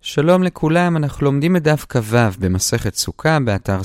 שלום לכולם, אנחנו לומדים את דף כ"ו במסכת סוכה באתר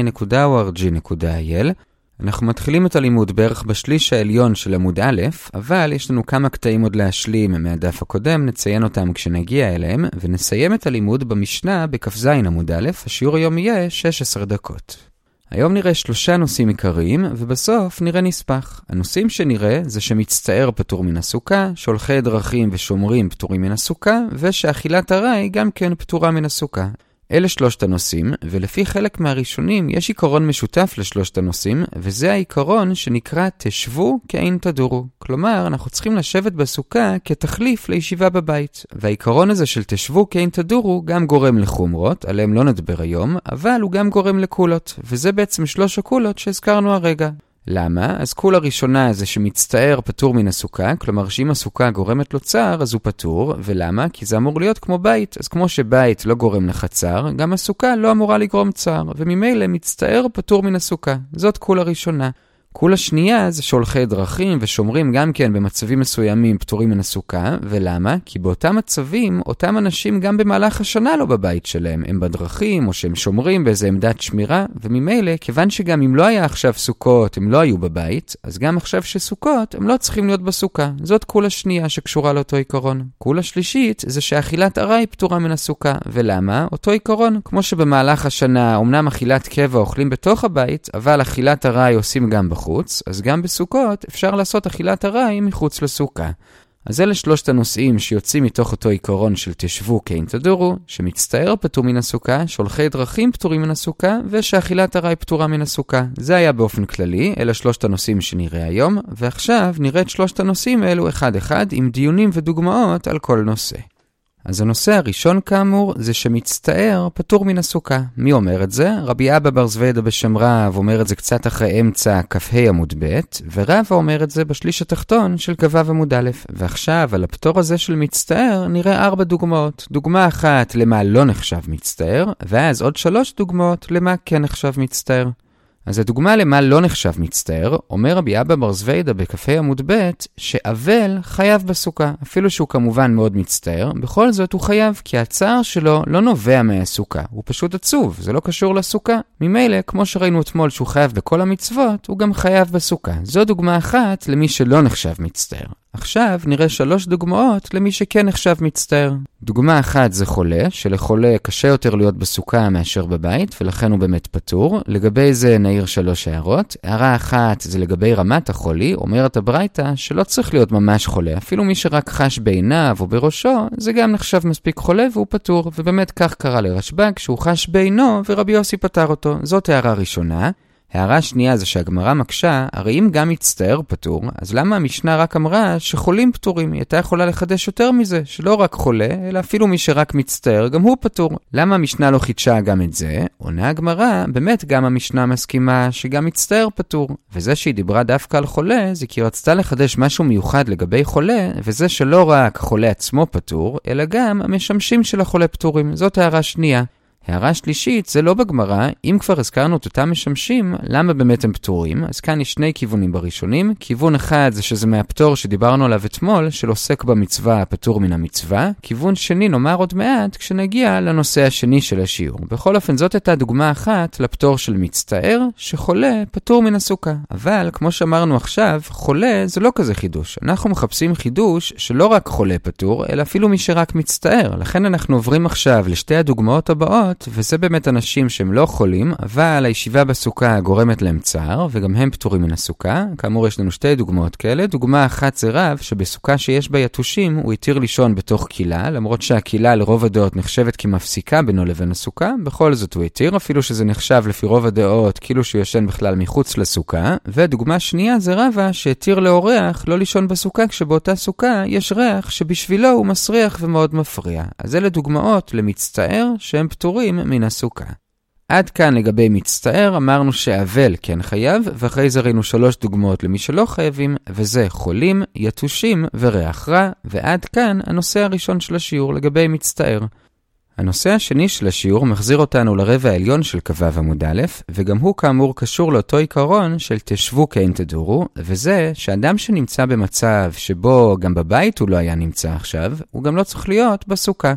sinai.org.il. אנחנו מתחילים את הלימוד בערך בשליש העליון של עמוד א', אבל יש לנו כמה קטעים עוד להשלים מהדף הקודם, נציין אותם כשנגיע אליהם, ונסיים את הלימוד במשנה בכ"ז עמוד א', השיעור היום יהיה 16 דקות. היום נראה 3 נושאים עיקריים, ובסוף נראה נספח. הנושאים שנראה זה שמצטער פטור מן הסוכה, שהולכי דרכים ושומרים פטורים מן הסוכה, ושאכילת ארעי גם כן פטורה מן הסוכה. אלה 3 הנושאים, ולפי חלק מהראשונים יש עיקרון משותף ל3 הנושאים, וזה העיקרון שנקרא תשבו כאין תדורו. כלומר, אנחנו צריכים לשבת בסוכה כתחליף לישיבה בבית. והעיקרון הזה של תשבו כאין תדורו גם גורם לחומרות, עליהם לא נדבר היום, אבל הוא גם גורם לקולות, וזה בעצם 3 הקולות שהזכרנו הרגע. למה? אז קול הראשונה זה שמצטער פטור מן הסוכה, כלומר שאם הסוכה גורמת לו צער אז הוא פטור, ולמה? כי זה אמור להיות כמו בית, אז כמו שבית לא גורם לך צער, גם הסוכה לא אמורה לגרום צער, וממילא מצטער פטור מן הסוכה. זאת קול הראשונה. קול השנייה זה שהולכי דרכים ושומרים גם כן במצבים מסוימים פטורים מן הסוכה, ולמה? כי באותם מצבים, אותם אנשים גם במהלך השנה לא בבית שלהם, הם בדרכים או שהם שומרים באיזה עמדת שמירה, וממילא, כיוון שגם אם לא היה עכשיו סוכות, הם לא היו בבית, אז גם עכשיו שסוכות, הם לא צריכים להיות בסוכה. זאת קול השנייה שקשורה לאותו עיקרון. קול השלישית זה שאכילת ארעי פטורה מן הסוכה, ולמה? אותו עיקרון, כמו שבמהלך השנה, אמנם אכילת קבע אוכלים בתוך הבית, אבל אכילת ארעי עושים גם בחוץ, אז גם בסוכות אפשר לעשות אכילת ארעי מחוץ לסוכה. אז אלה 3 הנושאים שיוצאים מתוך אותו עיקרון של תשבו כאין תדורו, שמצטער פטור מן הסוכה, שהולכי דרכים פטורים מן הסוכה, ושאכילת ארעי פטורה מן הסוכה. זה היה באופן כללי, אלה 3 הנושאים שנראה היום, ועכשיו נראה את 3 הנושאים האלו אחד אחד עם דיונים ודוגמאות על כל נושא. אז הנושא הראשון כאמור זה שמצטער פטור מן הסוכה. מי אומר את זה? רבי אבא בר זווידא בשם רב אומר את זה קצת אחרי אמצע כ"ה עמוד ב', ורב אומר את זה בשליש התחתון של כ"ו עמוד א'. ועכשיו על הפטור הזה של מצטער נראה 4 דוגמאות. דוגמה אחת למה לא נחשב מצטער, ואז עוד 3 דוגמאות למה כן נחשב מצטער. אז הדוגמה למה לא נחשב מצטער, אומר רבי אבא בר זווידא בכ"ה עמוד ב' שאבל חייב בסוכה. אפילו שהוא כמובן מאוד מצטער, בכל זאת הוא חייב, כי הצער שלו לא נובע מהסוכה. הוא פשוט עצוב, זה לא קשור לסוכה. ממילא, כמו שראינו אתמול שהוא חייב בכל המצוות, הוא גם חייב בסוכה. זו דוגמה אחת למי שלא נחשב מצטער. עכשיו נראה 3 דוגמאות למי שכן נחשב מצטער. דוגמה אחת זה חולה, שלחולה קשה יותר להיות בסוכה מאשר בבית, ולכן הוא באמת פטור. לגבי זה נעיר 3 הערות. הערה אחת זה לגבי רמת החולי, אומרת הברייתא שלא צריך להיות ממש חולה, אפילו מי שרק חש בעיניו או בראשו, זה גם נחשב מספיק חולה והוא פטור, ובאמת כך קרה לרשב"ג שהוא חש בעינו ורבי יוסי פטר אותו. זאת הערה ראשונה. הערה שנייה זה שהגמרא מקשה, הרי אם גם מצטער פטור, אז למה המשנה רק אמרה שחולים פטורים? היא הייתה יכולה לחדש יותר מזה, שלא רק חולה, אלא אפילו מי שרק מצטער, גם הוא פטור. למה המשנה לא חידשה גם את זה? עונה הגמרא, באמת גם המשנה מסכימה שגם מצטער פטור. וזה שהיא דיברה דווקא על חולה, זה כי רצתה לחדש משהו מיוחד לגבי חולה, וזה שלא רק חולה עצמו פטור, אלא גם המשמשים של החולה פטורים. זאת הערה שנייה. הערה שלישית, זה לא בגמרא, אם כבר הזכרנו את אותם משמשים, למה באמת הם פטורים? אז כאן יש 2 כיוונים בראשונים. כיוון אחד זה שזה מהפטור שדיברנו עליו אתמול, של עוסק במצווה הפטור מן המצווה. כיוון שני נאמר עוד מעט כשנגיע לנושא השני של השיעור. בכל אופן זאת הייתה דוגמה אחת לפטור של מצטער, שחולה פטור מן הסוכה. אבל כמו שאמרנו עכשיו, חולה זה לא כזה חידוש. אנחנו מחפשים חידוש שלא רק חולה פטור, אלא אפילו מי שרק מצטער. לכן אנחנו עוברים עכשיו לשתי הדוגמאות הבאות, וזה באמת אנשים שהם לא חולים, אבל הישיבה בסוכה גורמת להם צער, וגם הם פטורים מן הסוכה. כאמור יש לנו 2 דוגמאות כאלה. דוגמה אחת זה רב, שבסוכה שיש בה יתושים, הוא התיר לישון בתוך קילה, למרות שהקילה לרוב הדעות נחשבת כמפסיקה בינו לבין הסוכה, בכל זאת הוא התיר, אפילו שזה נחשב לפי רוב הדעות, כאילו שהוא ישן בכלל מחוץ לסוכה. ודוגמה שנייה זה רבה, שהתיר לאורח לא לישון בסוכה, כשבאותה סוכה יש ריח שבשבילו הוא מסריח ומאוד מפריע. אז אלה דוגמאות למצטער שהם פטורים מן הסוכה. עד כאן לגבי מצטער, אמרנו שאבל כן חייב, ואחרי זה ראינו 3 דוגמאות למי שלא חייבים, וזה חולים, יתושים וריח רע, ועד כאן הנושא הראשון של השיעור לגבי מצטער. הנושא השני של השיעור מחזיר אותנו לרבע העליון של כ"ו עמוד א', וגם הוא כאמור קשור לאותו עיקרון של תשבו כאין תדורו, וזה שאדם שנמצא במצב שבו גם בבית הוא לא היה נמצא עכשיו, הוא גם לא צריך להיות בסוכה.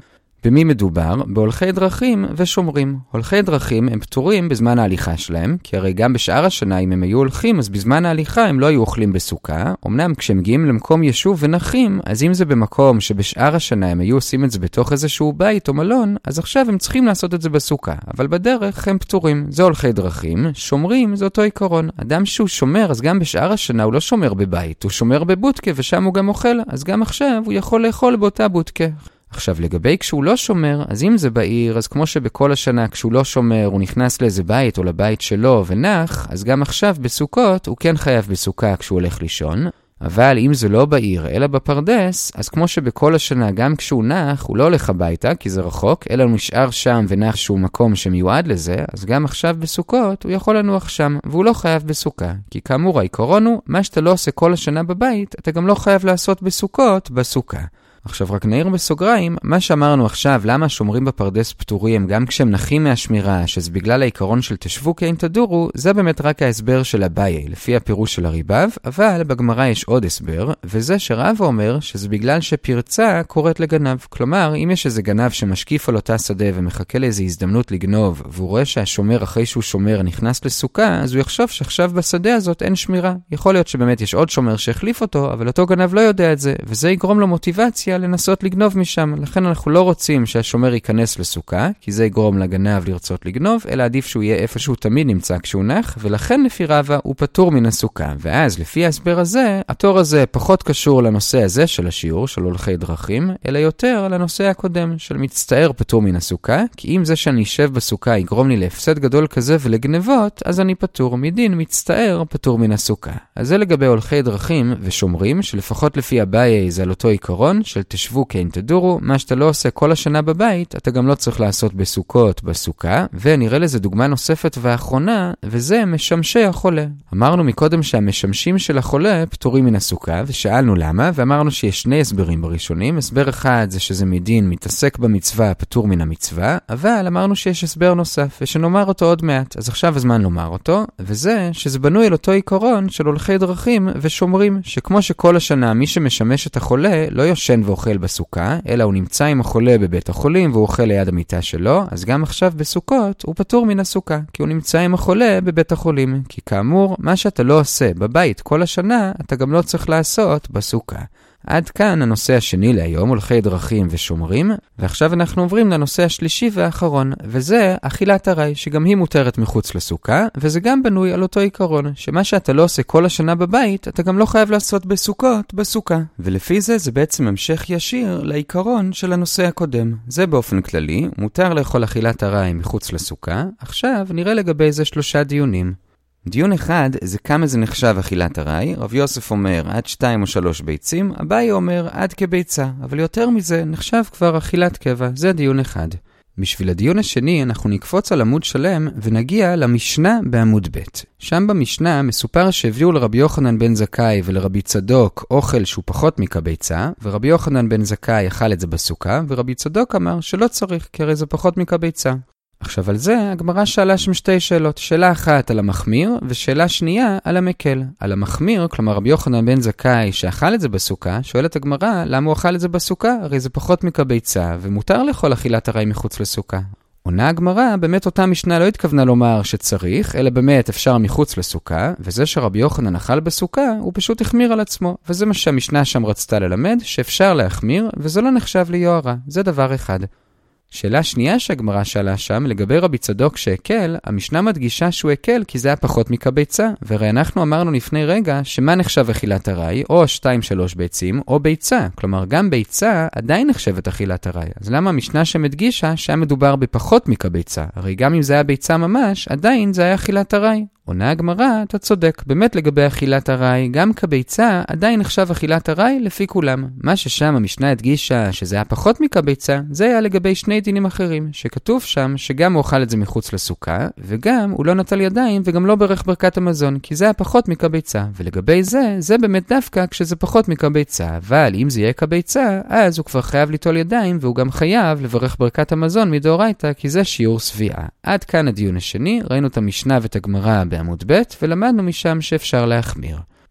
במי מדובר? בהולכי דרכים ושומרים. הולכי דרכים הם פטורים בזמן ההליכה שלהם, כי הרי גם בשאר השנה אם הם היו הולכים, אז בזמן ההליכה הם לא היו אוכלים בסוכה. אמנם כשהם מגיעים למקום ישוב ונחים, אז אם זה במקום שבשאר השנה הם היו עושים את זה בתוך איזשהו בית או מלון, אז עכשיו הם צריכים לעשות את זה בסוכה. אבל בדרך הם פטורים. זה הולכי דרכים. שומרים זה אותו עיקרון. אדם שהוא שומר, אז גם בשאר השנה הוא לא שומר בבית, הוא שומר בבודקה ושם הוא גם אוכל, אז גם עכשיו הוא יכול לאכול באותה בודקה. עכשיו לגבי כשהוא לא שומר, אז אם זה בעיר, אז כמו שבכל השנה כשהוא לא שומר, הוא נכנס לאיזה בית או לבית שלו ונח, אז גם עכשיו בסוכות הוא כן חייב בסוכה כשהוא הולך לישון. אבל אם זה לא בעיר אלא בפרדס, אז כמו שבכל השנה גם כשהוא נח, הוא לא הולך הביתה כי זה רחוק, אלא הוא נשאר שם ונח שהוא מקום שמיועד לזה, אז גם עכשיו בסוכות הוא יכול לנוח שם, והוא לא חייב בסוכה. כי כאמור העיקרון הוא, מה שאתה לא עושה כל השנה בבית, אתה גם לא חייב לעשות בסוכות בסוכה. עכשיו רק נעיר בסוגריים, מה שאמרנו עכשיו, למה השומרים בפרדס פטורים גם כשהם נחים מהשמירה, שזה בגלל העיקרון של תשבו כאין תדורו, זה באמת רק ההסבר של אביי, לפי הפירוש של הריבב, אבל בגמרא יש עוד הסבר, וזה שרב אומר שזה בגלל שפרצה קוראת לגנב. כלומר, אם יש איזה גנב שמשקיף על אותה שדה ומחכה לאיזו הזדמנות לגנוב, והוא רואה שהשומר אחרי שהוא שומר נכנס לסוכה, אז הוא יחשוב שעכשיו בשדה הזאת אין שמירה. יכול להיות שבאמת יש עוד שומר שהחליף אותו, אבל אותו גנב לא יודע את זה, וזה יגרום לו מוטיבציה לנסות לגנוב משם. לכן אנחנו לא רוצים שהשומר ייכנס לסוכה, כי זה יגרום לגנב לרצות לגנוב, אלא עדיף שהוא יהיה איפה שהוא תמיד נמצא כשהוא נח, ולכן לפי רבא הוא פטור מן הסוכה. ואז לפי ההסבר הזה, התור הזה פחות קשור לנושא הזה של השיעור, של הולכי דרכים, אלא יותר לנושא הקודם, של מצטער פטור מן הסוכה, כי אם זה שאני אשב בסוכה יגרום לי להפסד גדול כזה ולגנבות, אז אני פטור מדין מצטער פטור מן הסוכה. אז זה לגבי הולכי דרכים ושומרים, שלפחות לפי אביי זה על אותו עיקרון, של תשבו כאין תדורו, מה שאתה לא עושה כל השנה בבית, אתה גם לא צריך לעשות בסוכות בסוכה, ונראה לזה דוגמה נוספת ואחרונה, וזה משמשי החולה. אמרנו מקודם שהמשמשים של החולה פטורים מן הסוכה, ושאלנו למה, ואמרנו שיש שני הסברים בראשונים. הסבר אחד זה שזה מדין מתעסק במצווה פטור מן המצווה, אבל אמרנו שיש הסבר נוסף, ושנאמר אותו עוד מעט, אז עכשיו הזמן לומר אותו, וזה שזה בנוי על אותו עיקרון של הולכי דרכים ושומרים, שכמו שכל השנה מי שמשמש את החולה לא יושן ואוכל בסוכה, אלא הוא נמצא עם החולה בבית החולים והוא אוכל ליד המיטה שלו, אז גם עכשיו בסוכות הוא פטור מן הסוכה, כי הוא נמצא עם החולה בבית החולים. כי כאמור, מה שאתה לא עושה בבית כל השנה, אתה גם לא צריך לעשות בסוכה. עד כאן הנושא השני להיום, הולכי דרכים ושומרים, ועכשיו אנחנו עוברים לנושא השלישי והאחרון, וזה אכילת ארעי, שגם היא מותרת מחוץ לסוכה, וזה גם בנוי על אותו עיקרון, שמה שאתה לא עושה כל השנה בבית, אתה גם לא חייב לעשות בסוכות בסוכה. ולפי זה זה בעצם המשך ישיר לעיקרון של הנושא הקודם. זה באופן כללי, מותר לאכול אכילת ארעי מחוץ לסוכה. עכשיו נראה לגבי זה 3 דיונים. דיון אחד זה כמה זה נחשב אכילת ארעי. רב יוסף אומר עד 2 או 3 ביצים, אביי אומר עד כביצה, אבל יותר מזה נחשב כבר אכילת קבע. זה דיון אחד. בשביל הדיון השני אנחנו נקפוץ על עמוד שלם ונגיע למשנה בעמוד ב'. שם במשנה מסופר שהביאו לרבי יוחנן בן זכאי ולרבי צדוק אוכל שהוא פחות מכביצה, ורבי יוחנן בן זכאי אכל את זה בסוכה, ורבי צדוק אמר שלא צריך, כי הרי זה פחות מכביצה. עכשיו על זה הגמרא שאלה שם 2 שאלות. שאלה אחת על המחמיר, ושאלה שנייה על המקל. על המחמיר, כלומר רבי יוחנן בן זכאי שאכל את זה בסוכה, שואלת הגמרא למה הוא אכל את זה בסוכה? הרי זה פחות מכביצה, ומותר לאכול אכילת ארעי מחוץ לסוכה. עונה הגמרא, באמת אותה משנה לא התכוונה לומר שצריך, אלא באמת אפשר מחוץ לסוכה, וזה שרבי יוחנן אכל בסוכה, הוא פשוט החמיר על עצמו. וזה מה שהמשנה שם רצתה ללמד, שאפשר להחמיר, וזה לא נחשב ליוהרה. זה דבר אחד. שאלה שנייה שהגמרא שאלה שם, לגבי רבי צדוק שהקל, המשנה מדגישה שהוא הקל כי זה היה פחות מכביצה, והרי אנחנו אמרנו לפני רגע שמה נחשב אכילת ארעי, או 2-3 ביצים, או ביצה. כלומר, גם ביצה עדיין נחשבת אכילת ארעי. אז למה המשנה שמדגישה שהיה מדובר בפחות מכביצה? הרי גם אם זה היה ביצה ממש, עדיין זה היה אכילת ארעי. עונה הגמרא, אתה צודק, באמת לגבי אכילת ארעי, גם כביצה עדיין נחשב אכילת ארעי לפי כולם. מה ששם המשנה הדגישה שזה היה פחות מכביצה, זה היה לגבי 2 דינים אחרים, שכתוב שם שגם הוא אכל את זה מחוץ לסוכה, וגם הוא לא נטל ידיים וגם לא ברך ברכת המזון, כי זה היה פחות מכביצה. ולגבי זה באמת דווקא כשזה פחות מכביצה, אבל אם זה יהיה כביצה, אז הוא כבר חייב ליטול ידיים, והוא גם חייב לברך ברכת המזון מדאורייתא, כי זה שיעור סביעה. עד כאן הדיון השני, ראינו את המשנה ואת הגמרא בעמוד ב', ולמדנו משם שאפשר להחמיר.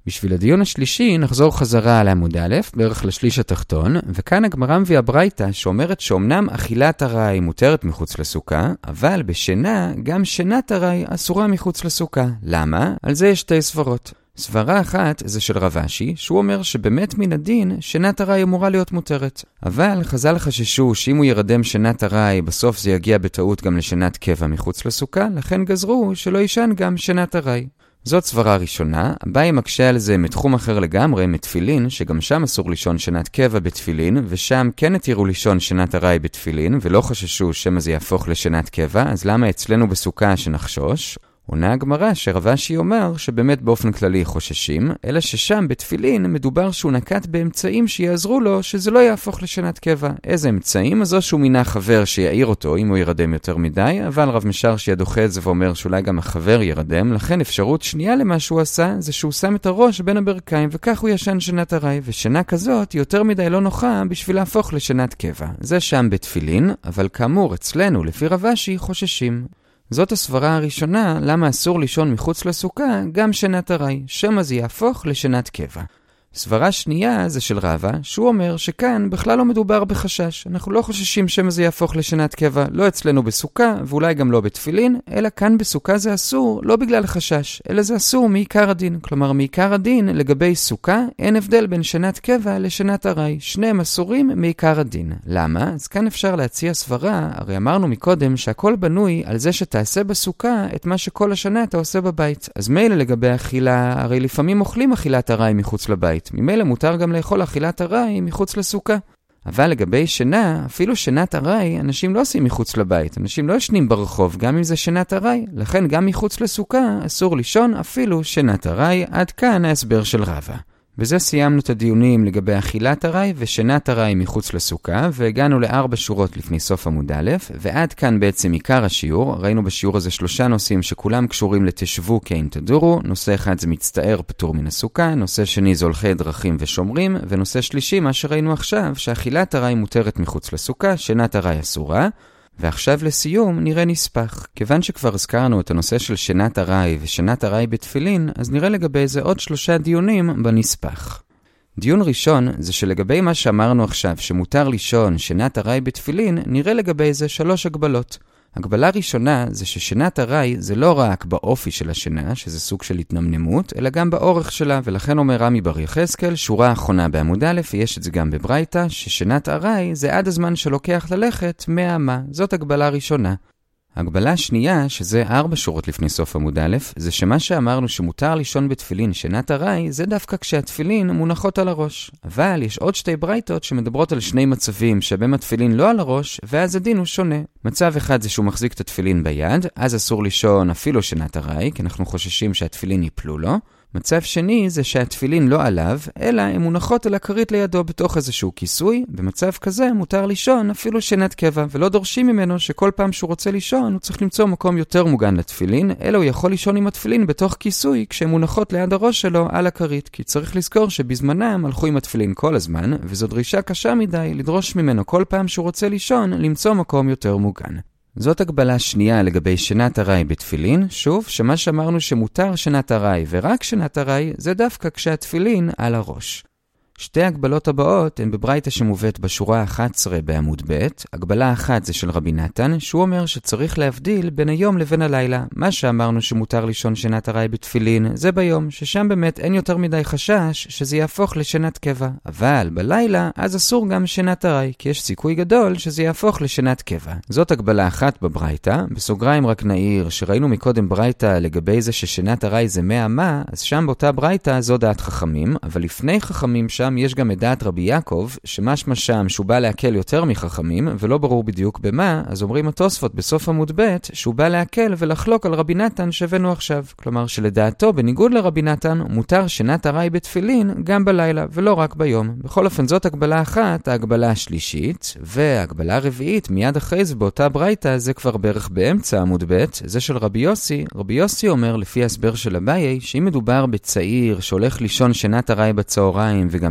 בשביל הדיון השלישי נחזור חזרה על עמוד א', בערך לשליש התחתון, וכאן הגמרא מביאה ברייתא שאומרת שאומנם אכילת ארעי מותרת מחוץ לסוכה, אבל בשינה גם שינת ארעי אסורה מחוץ לסוכה. למה? על זה יש שתי סברות. סברה אחת זה של רב אשי, שהוא אומר שבאמת מן הדין שינת ארעי אמורה להיות מותרת. אבל חז"ל חששו שאם הוא ירדם שינת ארעי בסוף זה יגיע בטעות גם לשינת קבע מחוץ לסוכה, לכן גזרו שלא יישן גם שינת ארעי. זאת סברה ראשונה. אביי מקשה על זה מתחום אחר לגמרי, מתפילין, שגם שם אסור לישון שינת קבע בתפילין, ושם כן התירו לישון שינת ארעי בתפילין, ולא חששו שמא זה יהפוך לשינת קבע, אז למה אצלנו בסוכה שנחשוש? עונה הגמרא שרב אשי אומר שבאמת באופן כללי חוששים, אלא ששם בתפילין מדובר שהוא נקט באמצעים שיעזרו לו שזה לא יהפוך לשינת קבע. איזה אמצעים? אז או שהוא מינה חבר שיעיר אותו אם הוא ירדם יותר מדי, אבל רב משאר שידוחה את זה ואומר שאולי גם החבר ירדם, לכן אפשרות שנייה למה שהוא עשה זה שהוא שם את הראש בין הברכיים וכך הוא ישן שינת ארעי, ושינה כזאת יותר מדי לא נוחה בשביל להפוך לשינת קבע. זה שם בתפילין, אבל כאמור אצלנו לפי רב אשי חוששים. זאת הסברה הראשונה למה אסור לישון מחוץ לסוכה גם שינת ארעי, שמא זה יהפוך לשינת קבע. סברה שנייה זה של רבא, שהוא אומר שכאן בכלל לא מדובר בחשש. אנחנו לא חוששים שמא זה יהפוך לשינת קבע, לא אצלנו בסוכה ואולי גם לא בתפילין, אלא כאן בסוכה זה אסור לא בגלל חשש, אלא זה אסור מעיקר הדין. כלומר מעיקר הדין לגבי סוכה אין הבדל בין שינת קבע לשינת ארעי, שניהם אסורים מעיקר הדין. למה? אז כאן אפשר להציע סברה, הרי אמרנו מקודם שהכל בנוי על זה שתעשה בסוכה את מה שכל השנה אתה עושה בבית. אז מילא לגבי אכילה, הרי לפעמים אוכלים אכילת ארעי מחוץ לבית. ממילא מותר גם לאכול אכילת ארעי מחוץ לסוכה. אבל לגבי שינה, אפילו שינת ארעי, אנשים לא עושים מחוץ לבית. אנשים לא ישנים ברחוב, גם אם זה שינת ארעי. לכן גם מחוץ לסוכה אסור לישון אפילו שינת ארעי. עד כאן ההסבר של רבא. בזה סיימנו את הדיונים לגבי אכילת ארעי ושינת ארעי מחוץ לסוכה, והגענו ל4 שורות לפני סוף עמוד א', ועד כאן בעצם עיקר השיעור. ראינו בשיעור הזה 3 נושאים שכולם קשורים לתשבו כאין תדורו. נושא אחד זה מצטער פטור מן הסוכה, נושא שני זה הולכי דרכים ושומרים, ונושא שלישי מה שראינו עכשיו, שאכילת ארעי מותרת מחוץ לסוכה, שינת ארעי אסורה. ועכשיו לסיום נראה נספח. כיוון שכבר הזכרנו את הנושא של שינת ארעי ושינת ארעי בתפילין, אז נראה לגבי זה עוד 3 דיונים בנספח. דיון ראשון זה שלגבי מה שאמרנו עכשיו שמותר לישון שינת ארעי בתפילין, נראה לגבי זה 3 הגבלות. הגבלה ראשונה זה ששינת ארעי זה לא רק באופי של השינה, שזה סוג של התנמנמות, אלא גם באורך שלה, ולכן אומר רמי בר יחזקאל, שורה האחרונה בעמוד א', יש את זה גם בברייתא, ששינת ארעי זה עד הזמן שלוקח ללכת 100 אמה. זאת הגבלה ראשונה. הגבלה השנייה, שזה 4 שורות לפני סוף עמוד א', זה שמה שאמרנו שמותר לישון בתפילין שינת ארעי, זה דווקא כשהתפילין מונחות על הראש. אבל יש עוד 2 ברייתות שמדברות על 2 מצבים שבהם התפילין לא על הראש, ואז הדין הוא שונה. מצב אחד זה שהוא מחזיק את התפילין ביד, אז אסור לישון אפילו שינת ארעי, כי אנחנו חוששים שהתפילין ייפלו לו. מצב שני זה שהתפילין לא עליו, אלא הן מונחות על הכרית לידו בתוך איזשהו כיסוי. במצב כזה מותר לישון אפילו שינת קבע, ולא דורשים ממנו שכל פעם שהוא רוצה לישון הוא צריך למצוא מקום יותר מוגן לתפילין, אלא הוא יכול לישון עם התפילין בתוך כיסוי כשהן מונחות ליד הראש שלו על הכרית, כי צריך לזכור שבזמנם הלכו עם התפילין כל הזמן, וזו דרישה קשה מדי לדרוש ממנו כל פעם שהוא רוצה לישון למצוא מקום יותר מוגן. זאת הגבלה שנייה לגבי שינת ארעי בתפילין. שוב, שמה שאמרנו שמותר שינת ארעי ורק שינת ארעי זה דווקא כשהתפילין על הראש. 2 הגבלות הבאות הן בברייתא שמובאת בשורה 11 בעמוד ב'. הגבלה אחת זה של רבי נתן, שהוא אומר שצריך להבדיל בין היום לבין הלילה. מה שאמרנו שמותר לישון שינת ארעי בתפילין זה ביום, ששם באמת אין יותר מדי חשש שזה יהפוך לשינת קבע. אבל בלילה אז אסור גם שינת ארעי, כי יש סיכוי גדול שזה יהפוך לשינת קבע. זאת הגבלה אחת בברייתא. בסוגריים רק נעיר שראינו מקודם ברייתא לגבי זה ששינת ארעי זה 100 אמה, אז שם באותה ברייתא זו דעת חכמים, אבל לפני חכמים שם יש גם את דעת רבי יעקב, שמשמע שם שהוא בא להקל יותר מחכמים, ולא ברור בדיוק במה, אז אומרים התוספות בסוף עמוד ב' שהוא בא להקל ולחלוק על רבי נתן שהבאנו עכשיו. כלומר שלדעתו, בניגוד לרבי נתן, מותר שינת ארעי בתפילין גם בלילה, ולא רק ביום. בכל אופן זאת הגבלה אחת, ההגבלה השלישית, וההגבלה הרביעית מיד אחרי זה באותה ברייתא, זה כבר בערך באמצע עמוד ב', זה של רבי יוסי. רבי יוסי אומר לפי ההסבר של אביי, שאם מדובר בצעיר שהולך לישון שינת ארעי בצהריים וגם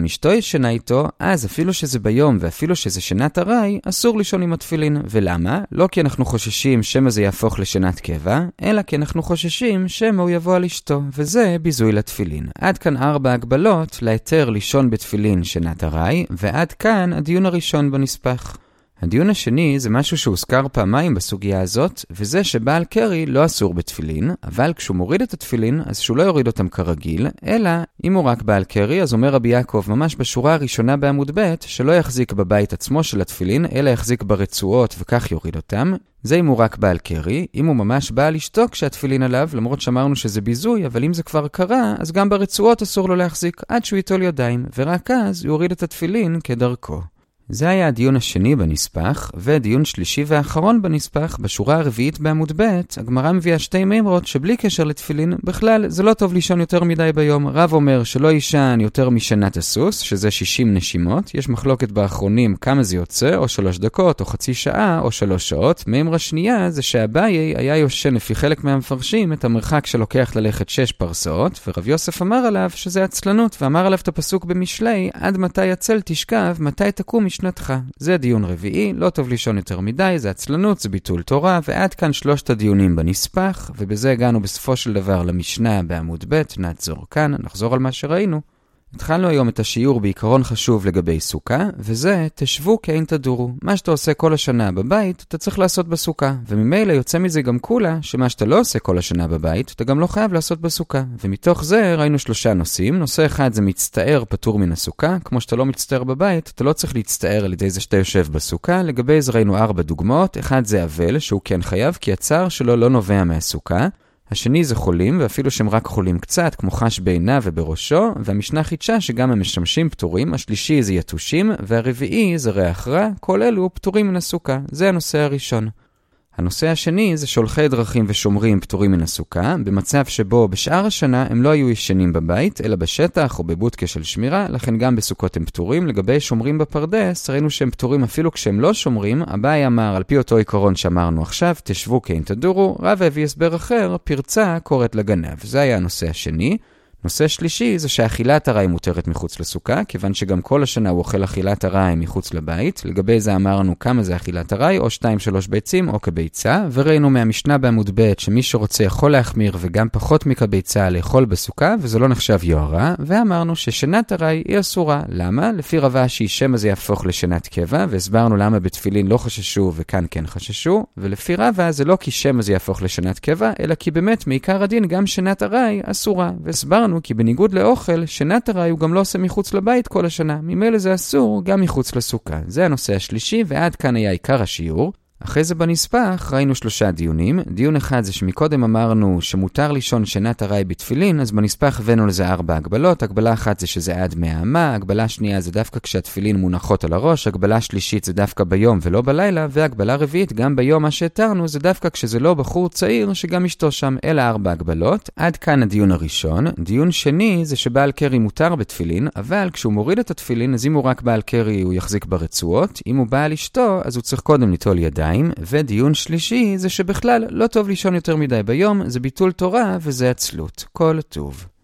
וגם אשתו ישנה איתו, אז אפילו שזה ביום ואפילו שזה שנת ארעי, אסור לישון עם התפילין. ולמה? לא כי אנחנו חוששים שמא זה יהפוך לשנת קבע, אלא כי אנחנו חוששים שמא הוא יבוא על אשתו, וזה ביזוי לתפילין. עד כאן 4 הגבלות להיתר לישון בתפילין שנת ארעי, ועד כאן הדיון הראשון בנספח. הדיון השני זה משהו שהוזכר פעמיים בסוגיה הזאת, וזה שבעל קרי לא אסור בתפילין, אבל כשהוא מוריד את התפילין, אז שהוא לא יוריד אותם כרגיל, אלא אם הוא רק בעל קרי, אז אומר רבי יעקב ממש בשורה הראשונה בעמוד ב' שלא יחזיק בבית עצמו של התפילין, אלא יחזיק ברצועות וכך יוריד אותם. זה אם הוא רק בעל קרי, אם הוא ממש בעל אשתו כשהתפילין עליו, למרות שאמרנו שזה ביזוי, אבל אם זה כבר קרה, אז גם ברצועות אסור לו להחזיק עד שהוא ייטול ידיים, ורק אז יוריד את התפילין כדרכו. זה היה הדיון השני בנספח, ודיון שלישי ואחרון בנספח, בשורה הרביעית בעמוד ב', הגמרא מביאה 2 מימרות שבלי קשר לתפילין, בכלל זה לא טוב לישון יותר מדי ביום. רב אומר שלא יישן יותר משנת הסוס, שזה 60 נשימות, יש מחלוקת באחרונים כמה זה יוצא, או 3 דקות, או חצי שעה, או 3 שעות. מימרה שנייה זה שאביי היה יושן לפי חלק מהמפרשים את המרחק שלוקח ללכת 6 פרסאות, ורב יוסף אמר עליו שזה עצלנות, ואמר עליו את הפסוק במשלי, עד מתי עצל תשכב, מתי תקום משנתך. זה דיון רביעי, לא טוב לישון יותר מדי, זה עצלנות, זה ביטול תורה, ועד כאן 3 הדיונים בנספח, ובזה הגענו בסופו של דבר למשנה בעמוד ב', נעצור כאן, נחזור על מה שראינו. התחלנו היום את השיעור בעיקרון חשוב לגבי סוכה, וזה תשבו כאין תדורו. מה שאתה עושה כל השנה בבית, אתה צריך לעשות בסוכה, וממילא יוצא מזה גם כולה, שמה שאתה לא עושה כל השנה בבית, אתה גם לא חייב לעשות בסוכה. ומתוך זה ראינו 3 נושאים. נושא אחד זה מצטער פטור מן הסוכה, כמו שאתה לא מצטער בבית, אתה לא צריך להצטער על ידי זה שאתה יושב בסוכה. לגבי זה ראינו 4 דוגמאות. אחד זה אבל, שהוא כן חייב, כי הצער שלו לא נובע מהסוכה. השני זה חולים, ואפילו שהם רק חולים קצת, כמו חש בעיניו ובראשו, והמשנה חידשה שגם הם משמשים פטורים. השלישי זה יתושים, והרביעי זה ריח רע, כל אלו פטורים מן הסוכה. זה הנושא הראשון. הנושא השני זה שולחי דרכים ושומרים פטורים מן הסוכה, במצב שבו בשאר השנה הם לא היו ישנים בבית, אלא בשטח או בבודקה של שמירה, לכן גם בסוכות הם פטורים. לגבי שומרים בפרדס, ראינו שהם פטורים אפילו כשהם לא שומרים. אביי אמר, על פי אותו עיקרון שאמרנו עכשיו, תשבו כאין תדורו, רב הביא הסבר אחר, פרצה קוראת לגנב. זה היה הנושא השני. נושא שלישי זה שאכילת הרעי מותרת מחוץ לסוכה, כיוון שגם כל השנה הוא אוכל אכילת הרעי מחוץ לבית. לגבי זה אמרנו כמה זה אכילת הרעי, או 2-3 ביצים או כביצה, וראינו מהמשנה בעמוד ב' שמי שרוצה יכול להחמיר וגם פחות מכביצה לאכול בסוכה, וזה לא נחשב יוהרה. ואמרנו ששנת הרעי היא אסורה. למה? לפי רב אשי שמא זה יהפוך לשנת קבע, והסברנו למה בתפילין לא חששו וכאן כן חששו, ולפי רבא זה לא כי שמא זה יהפוך לשנת קבע, אלא כי באמת מעיקר הדין גם שנת הרעי אסורה. והסברנו כי בניגוד לאוכל, שנת הרעי הוא גם לא עושה מחוץ לבית כל השנה. ממילא זה אסור גם מחוץ לסוכה. זה הנושא השלישי, ועד כאן היה עיקר השיעור. אחרי זה בנספח ראינו 3 דיונים. דיון אחד זה שמקודם אמרנו שמותר לישון שנת הרעי בתפילין, אז בנספח הבאנו לזה 4 הגבלות. הגבלה אחת זה שזה עד 100 אמה, הגבלה שנייה זה דווקא כשהתפילין מונחות על הראש, הגבלה שלישית זה דווקא ביום ולא בלילה, והגבלה רביעית גם ביום מה שהתרנו זה דווקא כשזה לא בחור צעיר שגם אשתו שם. אלה 4 הגבלות. עד כאן הדיון הראשון. דיון שני זה שבעל קרי מותר בתפילין, אבל כשהוא מוריד את התפילין, אז אם הוא רק בעל קרי הוא יחזיק ברצועות, אם הוא בעל אשתו אז הוא צריך קודם ליטול ידיים. ודיון שלישי זה שבכלל לא טוב לישון יותר מדי ביום, זה ביטול תורה וזה עצלות. כל טוב.